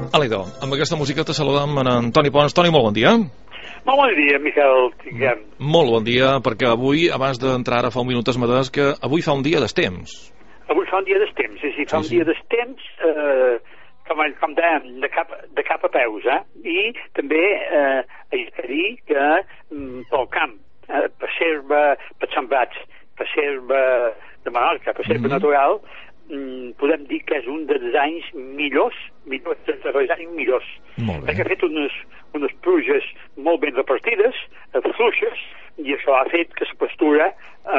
Alidó, amb aquesta música te saludam en Antoni Pons. Toni, molt bon dia. Molt bon dia, Miquel. Tinguem. Molt bon dia, perquè avui, abans d'entrar ara fa un minut, m'ha dit que avui fa un dia d'estemps. Avui fa un dia d'estemps, sí, fa un dia d'estemps, com dèiem, de cap a peus, I també haig de dir que pel camp, per serva, per sembrats, per serva de Menorca, per serva natural, podem dir que és un dels anys millors, dels darrers anys millors. Perquè ha fet unes pluges molt ben repartides, fluixes, i això ha fet que la pastura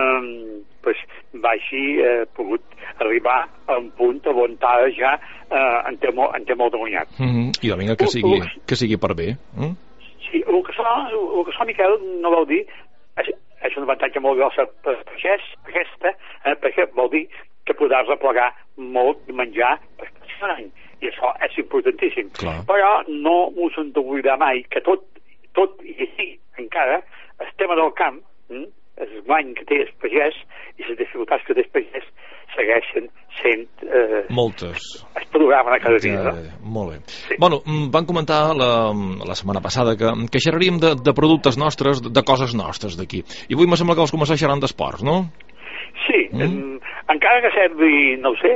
vagi pogut arribar a un punt on ara ja en té molt de guanyat. I vinga, que sigui per bé. Sí, el que so, Miquel, no vol dir, és un avantatge molt gros per aquesta, perquè vol dir que podràs replegar molt de menjar per un any, i això és importantíssim. Però no us hem d'oblidar mai que tot i així encara el tema del camp, el guany que té el pagès i les dificultats que té el pagès segueixen sent moltes. Es programa cada dia. Molt bé. Sí. Bueno, vam comentar la setmana passada que xerraríem de productes nostres, de coses nostres d'aquí, i avui me sembla que vols començar xerrant d'esports, no? Sí, encara que sembli, no ho sé,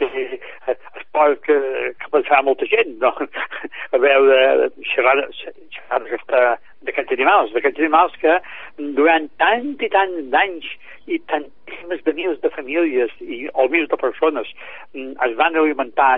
esport que pensarà molta gent, no? A veure, xerrar d'aquests animals que durant tant i tant d'anys i tantíssimes de mils de famílies o mils de persones es van alimentar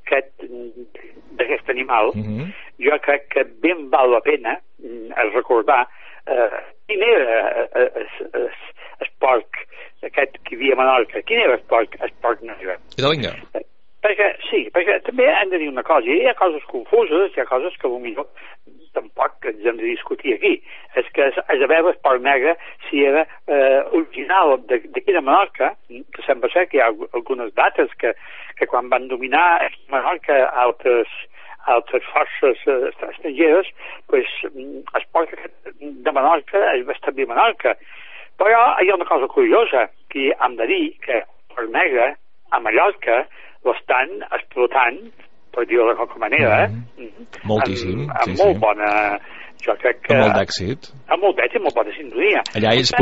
d'aquest animal, jo crec que ben val la pena recordar quin era el porc aquest que hi havia a Menorca, quin era el porc negre. I de vinga. Perquè també hem de dir una cosa, hi ha coses confuses, hi ha coses que potser tampoc ens hem de discutir aquí. És que és a veure el porc negre si era original d'aquí de Menorca, que sembla ser que hi ha algunes dates que quan van dominar aquí a Menorca altres forces estrangeres, el porc de Menorca es va establir a Menorca. Però hi ha una cosa curiosa, que hem de dir que el porc negre a Mallorca l'estan explotant, per dir-ho de qualque manera, moltíssim, amb molt bona, jo crec que... Amb molt d'èxit. Amb molt d'èxit, molt bona sintonia. Allà ells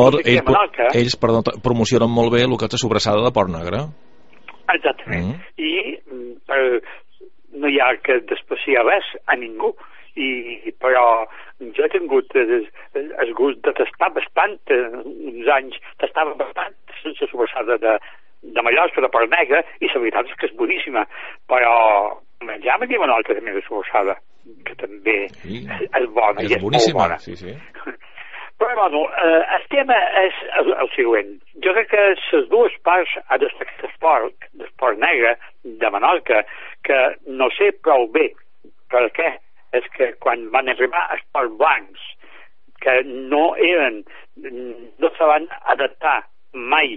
promocionen molt bé el que és la sobrassada de porc negre. Exactament. I no hi ha que despreciar res a ningú. Però jo he tingut el gust de tastar bastant, uns anys tastava bastant sense sobrassada de Mallorca, de porc negre, i la veritat és que és boníssima, però menjam aquí a Menorca també de sobrassada, que també és bona i és molt bona. Però bueno, el tema és el següent. Jo crec que les dues parts a destacar del porc negre de Menorca, que no sé prou bé per què, és que quan van arribar els porcs blancs, que no se van adaptar mai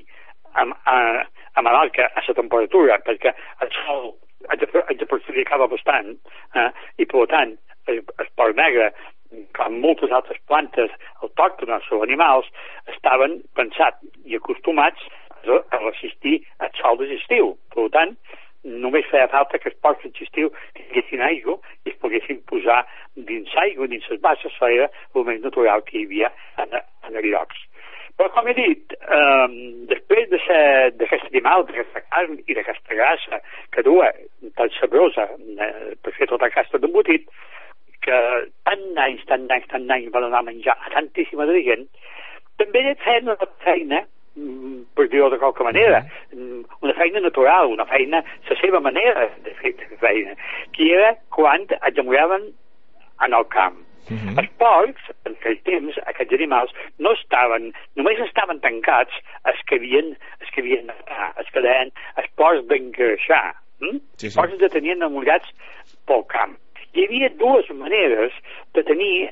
a Menorca a la temperatura, perquè el sol ens perjudicava bastant, i per tant el porc negre, com moltes altres plantes autòctones o animals, estaven pensats i acostumats a resistir el sol de l'estiu. Per tant, només feia falta que els porcs d'estiu tinguessin aigua i es poguessin posar dins aigua, dins les bases, era el més natural que hi havia en els llocs. Però, com he dit, després d'aquest animal, d'aquesta carn i d'aquesta grassa que dua tan sabrosa per fer tota aquesta d'embotit, que tant anys va donar a menjar a tantíssima de gent, també feien una feina, per dir-ho de qualque manera, una feina natural, una feina, la seva manera de fer feina, que era quan es demoraven en el camp. Els porcs, en aquell temps, aquests animals, només estaven tancats els que havien d'estar, els que deien els porcs d'engreixar. Els porcs de tenien amullats pel camp. Hi havia dues maneres de tenir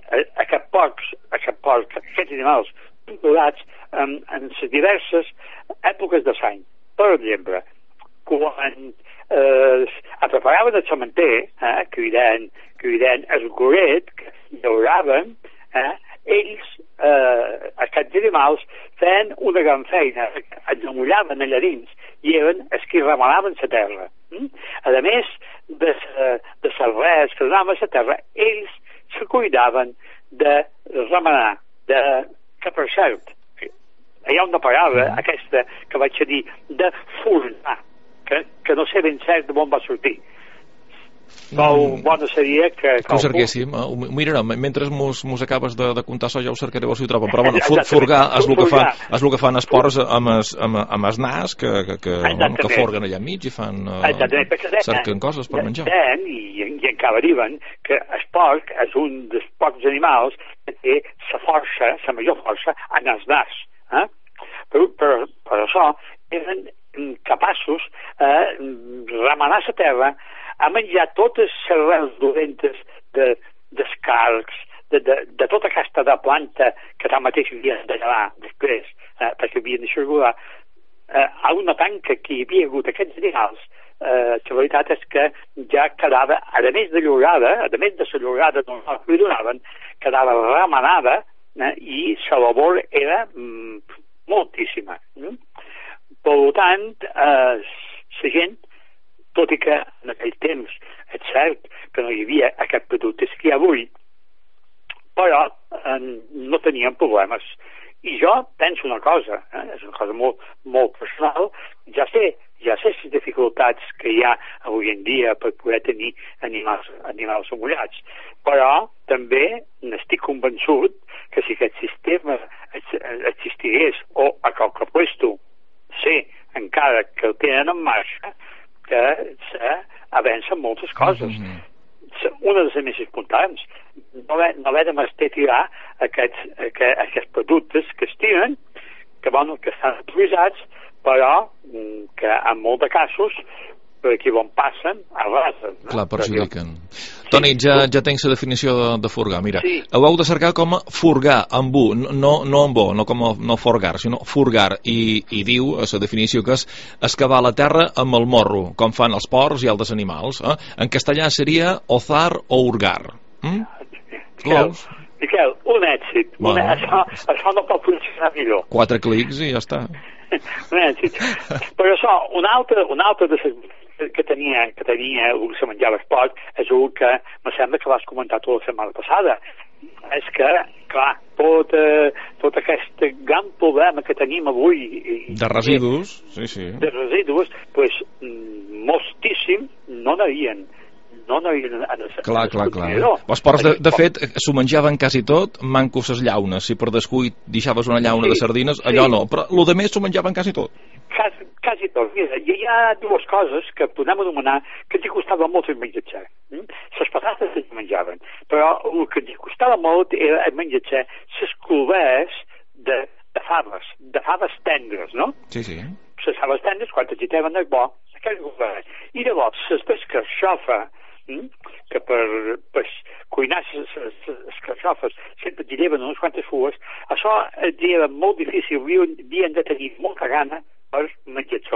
aquests animals controlats en les diverses èpoques de l'any. Per exemple, quan preparaven el cementer, que hi deien el goret, que llauraven, ells, aquests animals, feien una gran feina, es amullaven allà dins i eren els que remanaven la terra. A més de les anava a la terra, ells se cuidaven de remenar, que per cert, hi ha una paraula, aquesta que vaig a dir, de fornar, que no sé ben cert d'on va sortir. Bona seria que ho cerquéssim, ho mirarem mentre mos acabes de contar això, ja ho cercaré si ho trobo, però bueno, forgar és el que fan esports amb el nas que forguen allà enmig i fan cerquen coses per menjar i encara diuen que el porc és un dels pocs animals que té la major força en el nas, per això eren capaços de remenar la terra, a menjar totes les arrels dolentes d'escarcs, de tota aquesta de planta que tanmateix havien de llevar després, perquè havien de circular, a una tanca que hi havia hagut aquests animals, la veritat és que ja quedava, a més de la llogada normal que li donaven, quedava remenada i la labor era moltíssima. Per tant, la gent, tot i que en aquell temps és cert que no hi havia aquests productes que hi ha avui, però no tenien problemes. I jo penso una cosa, és una cosa molt, molt personal, ja sé les dificultats que hi ha avui en dia per poder tenir animals amullats, però també n'estic convençut que si aquest sistema existigués, o a qualque puesto sé encara que el tenen en marxa, que s'avancen moltes coses. Una de les més importants, no haver de menester tirar aquests productes que es tiren, que estan utilitzats, però que en molts de casos per aquí on passen, arrasen. Clar, perjudiquen. Toni, ja tenc la definició de forgar. Mira, ho heu de cercar com a forgar, amb U, no amb O, no com a forgar, sinó forgar. I diu, a la definició, que és excavar la terra amb el morro, com fan els porcs i altres animals. En castellà seria ozar o hurgar. Miquel, un èxit. Això no pot funcionar millor. 4 clics i ja està. Un èxit. Però això, un altre de les que tenia el que se menjava el porc és el que me sembla que vas comentar tota la setmana passada, és que, clar, tot aquest gran problema que tenim avui de residus, pues moltíssim no n'havien clar. Els porcs, de fet, s'ho menjaven quasi tot, manco ses llaunes. Si per descuit deixaves una llauna de sardines, allò no, però el de més s'ho menjaven quasi tot. Quasi tot. Mira, hi ha dues coses que podem anomenar que ens costava molt el menjatge. Les patates es menjaven, però el que ens costava molt era el menjatge les clovers de faves tendres, no? Sí. Les faves tendres, quan es gitaven el bo, i llavors les d'escarxofa, que per cuinar les carxofes sempre hi lleven unes quantes fues, això era molt difícil, havien de tenir molta gana per menjar això.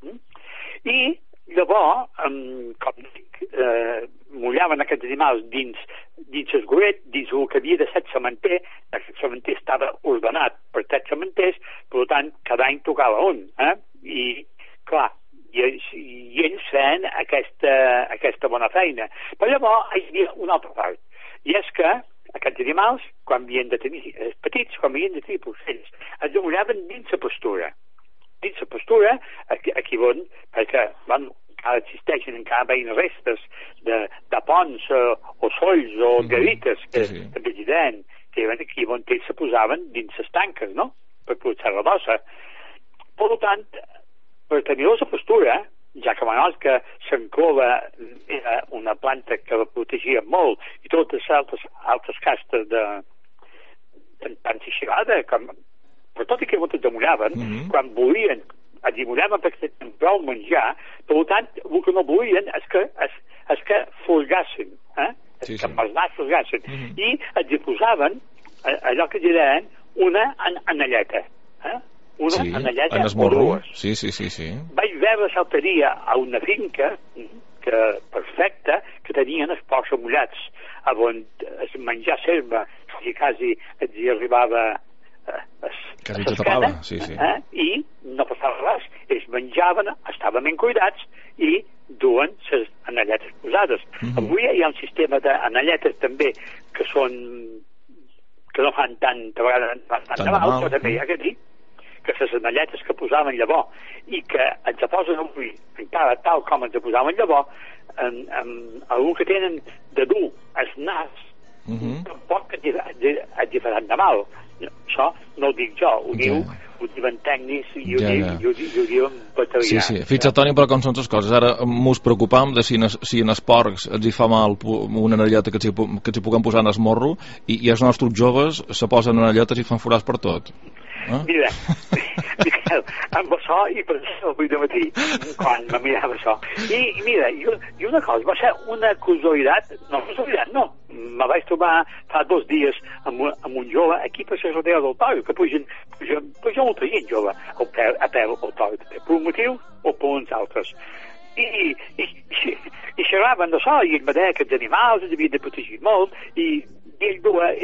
I llavors, com dic, mullaven aquests animals dins el goret, dins el que havia de ser sementer. El sementer estava ordenat per 3 sementers, per tant, cada any tocava un. I, clar, i ells feien aquesta bona feina. Però llavors hi havia una altra part, i és que aquests animals, quan havien de tenir petits, quan havien de tenir porcells, es demoraven dins la pastura. Dins la pastura, aquí on, perquè encara existeixen, encara veien restes de ponts o solls o garites que també hi deien, que aquí on ells se posaven dins les tanques, no?, per protegir la dossa. Per tant, per tenir la pastura, ja que menys que l'enclova era una planta que la protegia molt, i totes les altres castes de tant xixilada, però tot i que moltes demoraven, quan volien, es demoraven perquè tenien prou menjar, per tant, el que no volien és que forgassin, que els nas forgassin, i es posaven allò que diuen una anelleta, una anelleta o dues. Sí. Vaig veure l'altre dia a una finca perfecta que tenien els porcs amullats, on es menjar serva quasi els hi arribava quasi te tapava, i no passava res. Ells menjaven, estaven ben cuidats i duen les anelletes posades. pesades. Avui hi ha un sistema d'anelletes també que no fan tant de mal, però també hi ha que dir que les anelletes que posaven llavors i que ens posen avui encara tal com ens posaven llavors, algú que tenen de dur el nas tampoc et faran de mal. Això no ho dic jo, ho diuen tècnics i ho diuen veterinaris. Sí. Fixa't, Toni, però com són les coses. Ara mos preocupam de si en els porcs els hi fa mal una anelleta que els hi puguem posar en el morro i els nostres joves se posen anelletes i fan forats per tot. Mira, Miquel, amb això i per això avui de matí quan me mirava això i mira, i una cosa, va ser una casualitat no, me vaig trobar fa 2 dies amb un jove aquí per la rodea del Toro, que puja molta gent jove a peu al Toro, per un motiu o per uns altres i xerraven d'això i ell va dir que els animals els havien de protegir molt i ell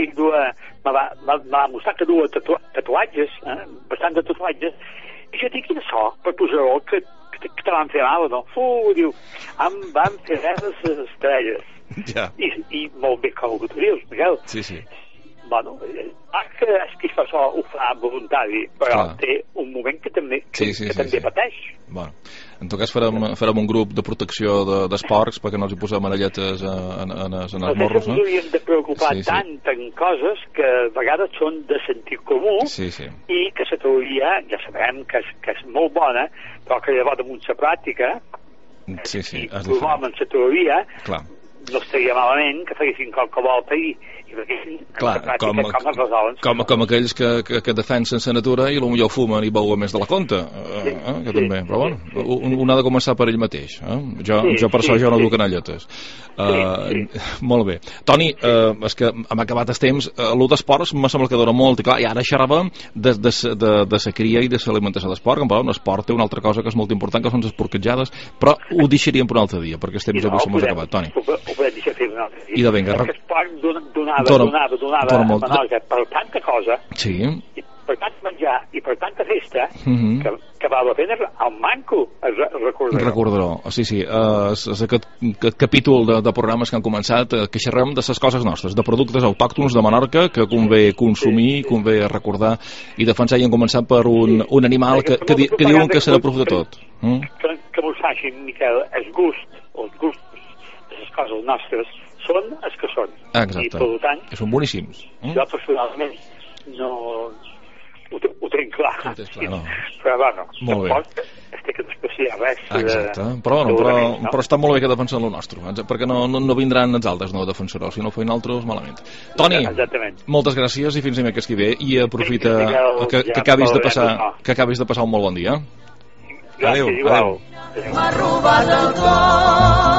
m'ha mostrat que duia tatuatges, bastant de tatuatges, i jo dic, quin això, per posar-ho, que te van fer mal o no? Diu, em van fer les estrelles. I molt bé com ho tu dius, Miguel. Sí. Bueno, és que això ho fa voluntari, però té un moment que també pateix. Bueno, en tot cas farem un grup de protecció dels porcs perquè no els hi posem anelletes en els morros, no? Ens hauríem de preocupar tant en coses que a vegades són de sentit comú i que la teoria, ja sabem que és molt bona, però que llavors damunt la pràctica i provem en la teoria no estaria malament que feguessin qualsevol país i com aquells que defensen la natura i potser fumen i beuen més de la compte que també, però bueno un ha de començar per ell mateix jo per això jo no duc anelletes molt bé Toni, és que hem acabat el temps el d'esports me sembla que dura molt i ara xerràvem de la cria i de l'alimentació d'esport, però l'esport té una altra cosa que és molt important, que són les porquetjades, però ho deixaríem per un altre dia perquè el temps avui s'ha acabat, Toni. Ho podem deixar fer un altre dia. I de vinga, perquè esport donava per tanta cosa, per tant menjar i per tanta festa, que val la pena el manco recordar-ho. Sí, aquest capítol de programes que han començat, que xerrem de les coses nostres, de productes autòctons de Menorca que convé consumir, convé recordar i defensar, i hem començat per un animal que diuen que serà proof de tot. Que mos facin, Miquel, els gustos de les coses nostres són els que són. Exacte. I per tant, són boníssims. Jo personalment no ho tenc clar. No. Però bueno, tampoc estic que despreciar res. Exacte. Però està molt bé que defensen el nostre, perquè no vindran els altres no defensar-ho, si no feien altres malament. Toni, moltes gràcies i fins dimecres que ve, i aprofita que acabis de passar un molt bon dia. Gràcies, igual. M'ha robat el cor.